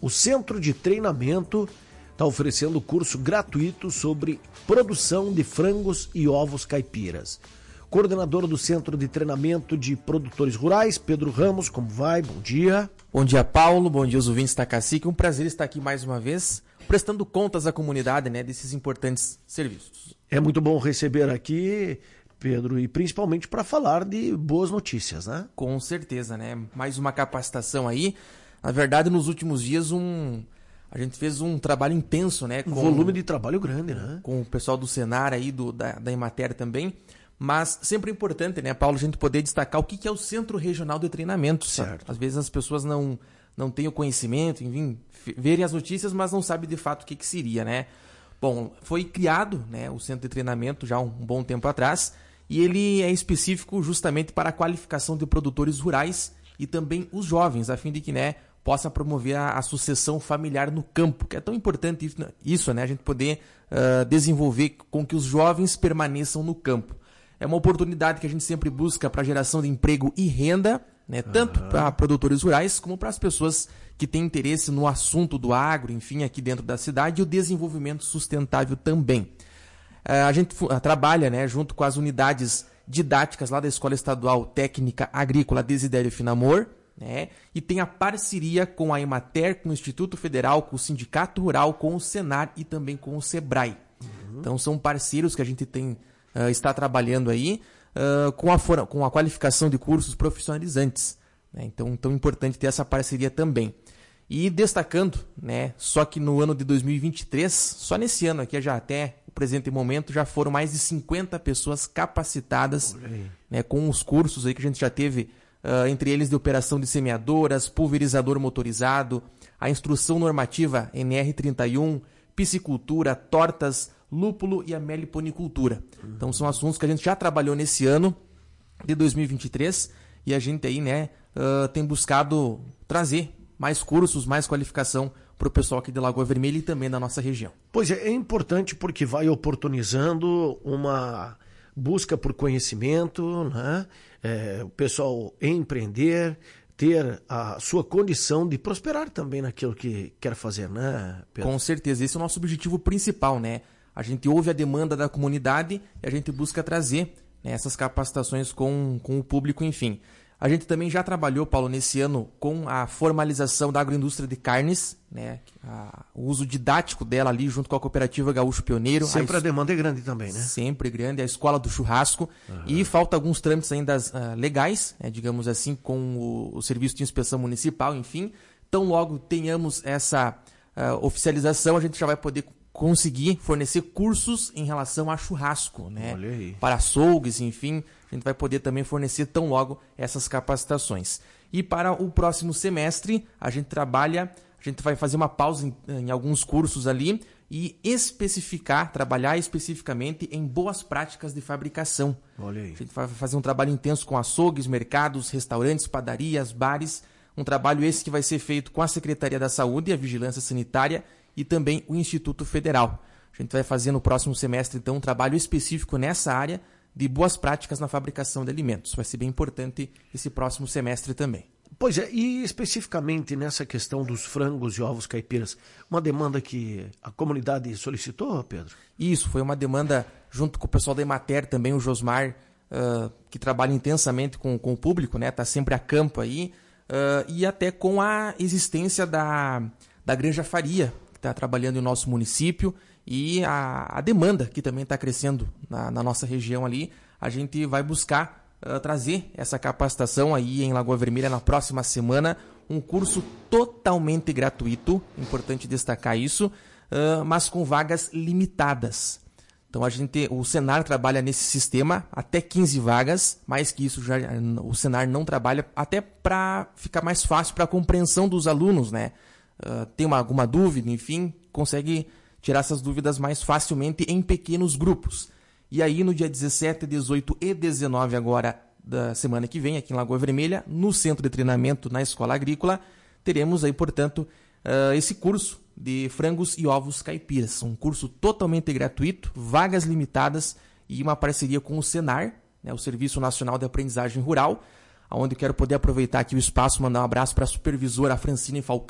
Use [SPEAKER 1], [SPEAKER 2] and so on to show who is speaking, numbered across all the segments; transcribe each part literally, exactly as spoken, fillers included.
[SPEAKER 1] O Centro de Treinamento está oferecendo curso gratuito sobre produção de frangos e ovos caipiras. Coordenador do Centro de Treinamento de Produtores Rurais, Pedro Ramos, como vai? Bom dia.
[SPEAKER 2] Bom dia, Paulo. Bom dia, os ouvintes da Cacique. Um prazer estar aqui mais uma vez, prestando contas à comunidade, né, desses importantes serviços.
[SPEAKER 1] É muito bom receber aqui, Pedro, e principalmente para falar de boas notícias, né?
[SPEAKER 2] Com certeza, né? Mais uma capacitação aí. Na verdade, nos últimos dias, um... a gente fez um trabalho intenso, né?
[SPEAKER 1] Com... Um volume de trabalho grande, né?
[SPEAKER 2] Com o pessoal do Senar aí, do, da, da Emater também. Mas sempre é importante, né, Paulo, a gente poder destacar o que é o Centro Regional de Treinamento.
[SPEAKER 1] Certo.
[SPEAKER 2] Às vezes as pessoas não, não têm o conhecimento, enfim, verem as notícias, mas não sabem de fato o que, que seria, né? Bom, foi criado, né, o Centro de Treinamento já há um bom tempo atrás, e ele é específico justamente para a qualificação de produtores rurais e também os jovens, a fim de que, né, possa promover a, a sucessão familiar no campo, que é tão importante isso, isso né, a gente poder uh, desenvolver com que os jovens permaneçam no campo. É uma oportunidade que a gente sempre busca para a geração de emprego e renda, né, tanto uhum. para produtores rurais como para as pessoas que têm interesse no assunto do agro, enfim, aqui dentro da cidade, e o desenvolvimento sustentável também. Uh, a gente uh, trabalha, né, junto com as unidades didáticas lá da Escola Estadual Técnica Agrícola Desidério Finamor, né, e tem a parceria com a Emater, com o Instituto Federal, com o Sindicato Rural, com o Senar e também com o Sebrae. Uhum. Então são parceiros que a gente tem Uh, está trabalhando aí uh, com, a for- com a qualificação de cursos profissionalizantes, né? Então, tão importante ter essa parceria também. E destacando, né, só que no ano de dois mil e vinte e três, só nesse ano aqui, já até o presente momento, já foram mais de cinquenta pessoas capacitadas, né, com os cursos aí que a gente já teve, uh, entre eles de operação de semeadoras, pulverizador motorizado, a instrução normativa N R trinta e um, piscicultura, tortas, lúpulo e a meliponicultura. Uhum. Então são assuntos que a gente já trabalhou nesse ano de dois mil e vinte e três e a gente aí, né, uh, tem buscado trazer mais cursos, mais qualificação para o pessoal aqui de Lagoa Vermelha e também da nossa região.
[SPEAKER 1] Pois é, é importante porque vai oportunizando uma busca por conhecimento, né? É, o pessoal empreender, ter a sua condição de prosperar também naquilo que quer fazer, né, Pedro?
[SPEAKER 2] Com certeza, esse é o nosso objetivo principal, né? A gente ouve a demanda da comunidade e a gente busca trazer, né, essas capacitações com, com o público, enfim. A gente também já trabalhou, Paulo, nesse ano com a formalização da agroindústria de carnes, né, a, o uso didático dela ali junto com a Cooperativa Gaúcho Pioneiro.
[SPEAKER 1] Sempre a,
[SPEAKER 2] a
[SPEAKER 1] demanda é grande também, né?
[SPEAKER 2] Sempre grande, a Escola do Churrasco. Uhum. E falta alguns trâmites ainda uh, legais, né, digamos assim, com o, o Serviço de Inspeção Municipal, enfim. Então, logo tenhamos essa uh, oficialização, a gente já vai poder conseguir fornecer cursos em relação a churrasco, né?
[SPEAKER 1] Olha aí.
[SPEAKER 2] Para açougues, enfim, a gente vai poder também fornecer tão logo essas capacitações. E para o próximo semestre, a gente trabalha, a gente vai fazer uma pausa em, em alguns cursos ali e especificar, trabalhar especificamente em boas práticas de fabricação.
[SPEAKER 1] Olha aí.
[SPEAKER 2] A gente vai fazer um trabalho intenso com açougues, mercados, restaurantes, padarias, bares, um trabalho esse que vai ser feito com a Secretaria da Saúde e a Vigilância Sanitária e também o Instituto Federal. A gente vai fazer no próximo semestre, então, um trabalho específico nessa área de boas práticas na fabricação de alimentos. Vai ser bem importante esse próximo semestre também.
[SPEAKER 1] Pois é, e especificamente nessa questão dos frangos e ovos caipiras, uma demanda que a comunidade solicitou, Pedro?
[SPEAKER 2] Isso, foi uma demanda junto com o pessoal da Emater também, o Josmar, uh, que trabalha intensamente com, com o público, né? Está sempre a campo aí, uh, e até com a existência da, da Granja Faria, está trabalhando em nosso município, e a, a demanda que também está crescendo na, na nossa região ali, a gente vai buscar uh, trazer essa capacitação aí em Lagoa Vermelha na próxima semana, um curso totalmente gratuito, importante destacar isso, uh, mas com vagas limitadas. Então a gente, o Senar trabalha nesse sistema, até quinze vagas, mais que isso já, o Senar não trabalha, até para ficar mais fácil para a compreensão dos alunos, né? Uh, tem uma, alguma dúvida, enfim, consegue tirar essas dúvidas mais facilmente em pequenos grupos. E aí no dia dezessete, dezoito e dezenove agora da semana que vem, aqui em Lagoa Vermelha, no Centro de Treinamento na Escola Agrícola, teremos aí, portanto, uh, esse curso de frangos e ovos caipiras. Um curso totalmente gratuito, vagas limitadas e uma parceria com o Senar, né, o Serviço Nacional de Aprendizagem Rural, onde eu quero poder aproveitar aqui o espaço, mandar um abraço para a supervisora Francine Falcão,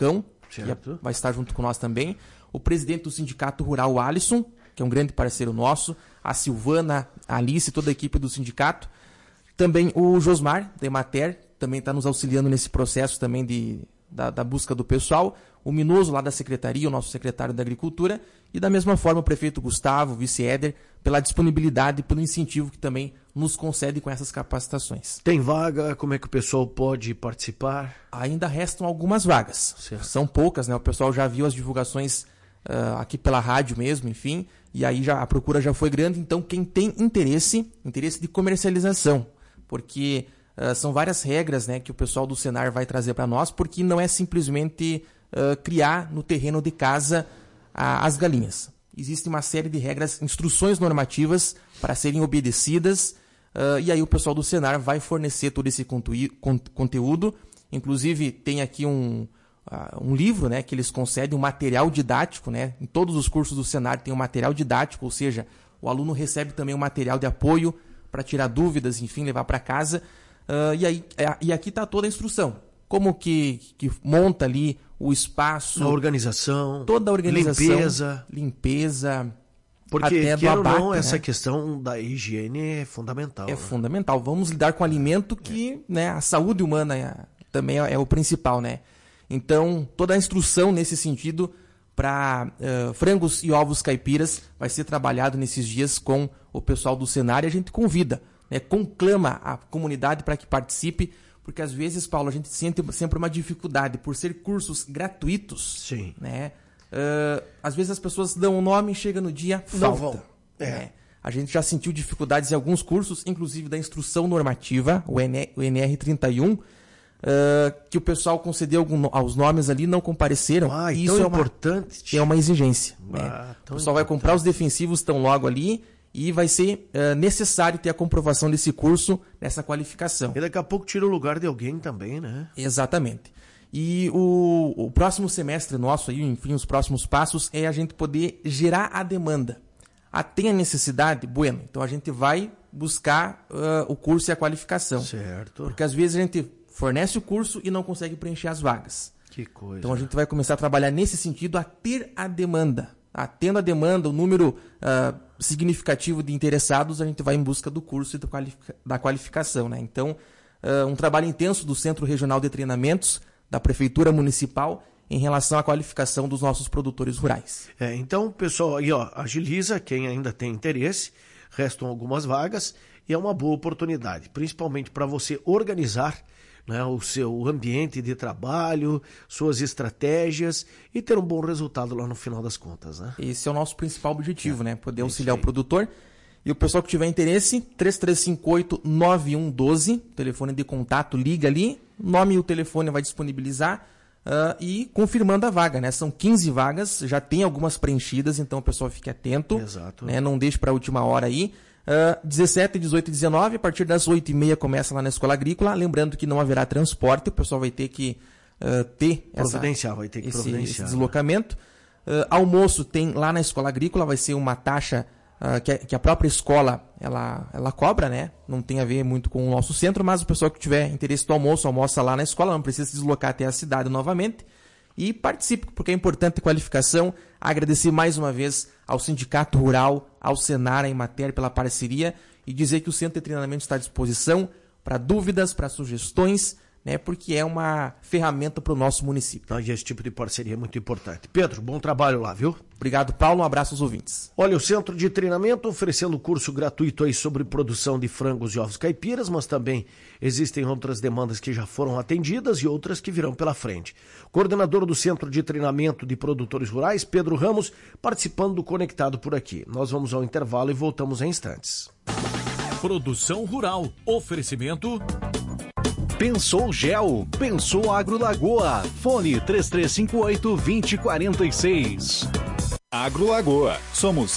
[SPEAKER 1] certo.
[SPEAKER 2] vai estar junto com nós também. O presidente do Sindicato Rural, o Alisson, que é um grande parceiro nosso, a Silvana, a Alice, toda a equipe do sindicato. Também o Josmar, da Emater, também está nos auxiliando nesse processo também de, da, da busca do pessoal. O Minoso, lá da Secretaria, o nosso secretário da Agricultura. E da mesma forma o prefeito Gustavo, o vice Éder, pela disponibilidade e pelo incentivo que também nos concede com essas capacitações.
[SPEAKER 1] Tem vaga? Como é que o pessoal pode participar?
[SPEAKER 2] Ainda restam algumas vagas.
[SPEAKER 1] Certo.
[SPEAKER 2] São poucas, né? O pessoal já viu as divulgações uh, aqui pela rádio mesmo, enfim. E aí já, a procura já foi grande. Então quem tem interesse, interesse de comercialização, porque uh, são várias regras, né, que o pessoal do Senar vai trazer para nós, porque não é simplesmente uh, criar no terreno de casa uh, as galinhas. Existe uma série de regras, instruções normativas para serem obedecidas, uh, e aí o pessoal do Senar vai fornecer todo esse conteúdo. Inclusive tem aqui um, uh, um livro, né, que eles concedem, um material didático, né? Em todos os cursos do Senar tem um material didático, ou seja, o aluno recebe também um material de apoio para tirar dúvidas, enfim, levar para casa. Uh, e, aí, é, e aqui está toda a instrução. Como que, que monta ali o espaço.
[SPEAKER 1] A organização.
[SPEAKER 2] Toda a organização.
[SPEAKER 1] Limpeza.
[SPEAKER 2] Limpeza.
[SPEAKER 1] Porque,
[SPEAKER 2] até
[SPEAKER 1] quer ou não,
[SPEAKER 2] abate,
[SPEAKER 1] essa
[SPEAKER 2] né?
[SPEAKER 1] questão da higiene é fundamental.
[SPEAKER 2] É
[SPEAKER 1] né?
[SPEAKER 2] fundamental. Vamos lidar com alimento que, é. né, a saúde humana é, também é, é o principal, né? Então, toda a instrução nesse sentido para uh, frangos e ovos caipiras vai ser trabalhado nesses dias com o pessoal do Senar, e a gente convida, né, conclama a comunidade para que participe, porque às vezes, Paulo, a gente sente sempre uma dificuldade por ser cursos gratuitos.
[SPEAKER 1] Sim.
[SPEAKER 2] Né? Uh, às vezes as pessoas dão o nome e chega no dia,
[SPEAKER 1] Não
[SPEAKER 2] falta.
[SPEAKER 1] vão. É.
[SPEAKER 2] Né? A gente já sentiu dificuldades em alguns cursos, inclusive da instrução normativa, o N R trinta e um, Uh, que o pessoal concedeu algum, aos nomes ali, não compareceram.
[SPEAKER 1] Ah,
[SPEAKER 2] e
[SPEAKER 1] então
[SPEAKER 2] isso
[SPEAKER 1] é
[SPEAKER 2] é uma,
[SPEAKER 1] importante.
[SPEAKER 2] é uma exigência.
[SPEAKER 1] Ah,
[SPEAKER 2] né? O
[SPEAKER 1] tão
[SPEAKER 2] pessoal vai comprar os defensivos tão logo ali e vai ser uh, necessário ter a comprovação desse curso, dessa qualificação.
[SPEAKER 1] E daqui a pouco tira o lugar de alguém também, né?
[SPEAKER 2] Exatamente. E o, o próximo semestre nosso, aí, enfim, os próximos passos, é a gente poder gerar a demanda. Ah, tem a necessidade? Bueno. Então a gente vai buscar uh, o curso e a qualificação.
[SPEAKER 1] Certo.
[SPEAKER 2] Porque às vezes a gente fornece o curso e não consegue preencher as vagas.
[SPEAKER 1] Que coisa.
[SPEAKER 2] Então a gente vai começar a trabalhar nesse sentido, a ter a demanda. Ah, tendo a demanda, o número uh, significativo de interessados, a gente vai em busca do curso e do qualific- da qualificação. Né? Então, uh, um trabalho intenso do Centro Regional de Treinamentos, da Prefeitura Municipal, em relação à qualificação dos nossos produtores rurais.
[SPEAKER 1] É, então, pessoal, aí ó, agiliza quem ainda tem interesse, restam algumas vagas e é uma boa oportunidade, principalmente para você organizar, né, o seu ambiente de trabalho, suas estratégias e ter um bom resultado lá no final das contas, né?
[SPEAKER 2] Esse é o nosso principal objetivo,
[SPEAKER 1] É,
[SPEAKER 2] né? Poder
[SPEAKER 1] é
[SPEAKER 2] auxiliar
[SPEAKER 1] isso
[SPEAKER 2] o
[SPEAKER 1] aí.
[SPEAKER 2] produtor. E o pessoal que tiver interesse, três três cinco oito, nove um um dois, telefone de contato, liga ali, nome e o telefone vai disponibilizar uh, e confirmando a vaga, né? São quinze vagas, já tem algumas preenchidas, então o pessoal fique atento.
[SPEAKER 1] Exato.
[SPEAKER 2] Né? Não deixe para a última hora aí. Uh, dezessete, dezoito e dezenove, a partir das oito e meia começa lá na Escola Agrícola. Lembrando que não haverá transporte, o pessoal vai ter que uh, ter
[SPEAKER 1] Providenciar, vai ter que
[SPEAKER 2] esse,
[SPEAKER 1] providenciar.
[SPEAKER 2] esse
[SPEAKER 1] né?
[SPEAKER 2] deslocamento. Uh, almoço tem lá na Escola Agrícola, vai ser uma taxa uh, que, a, que a própria escola ela, ela cobra, né? Não tem a ver muito com o nosso centro, mas o pessoal que tiver interesse do almoço, almoça lá na escola, não precisa se deslocar até a cidade novamente. E participe, porque é importante a qualificação. Agradecer mais uma vez ao Sindicato Rural, ao Senar, à Emater pela parceria e dizer que o Centro de Treinamento está à disposição para dúvidas, para sugestões, né, porque é uma ferramenta para o nosso município.
[SPEAKER 1] Então, e esse tipo de parceria é muito importante. Pedro, bom trabalho lá, viu?
[SPEAKER 2] Obrigado, Paulo. Um abraço aos ouvintes.
[SPEAKER 1] Olha, o Centro de Treinamento oferecendo curso gratuito aí sobre produção de frangos e ovos caipiras, mas também existem outras demandas que já foram atendidas e outras que virão pela frente. Coordenador do Centro de Treinamento de Produtores Rurais, Pedro Ramos, participando do Conectado por aqui. Nós vamos ao intervalo e voltamos em instantes.
[SPEAKER 3] Produção Rural. Oferecimento...
[SPEAKER 4] Pensou Gel, pensou Agro Lagoa, fone três três cinco oito, dois zero quatro seis. Agro Lagoa, somos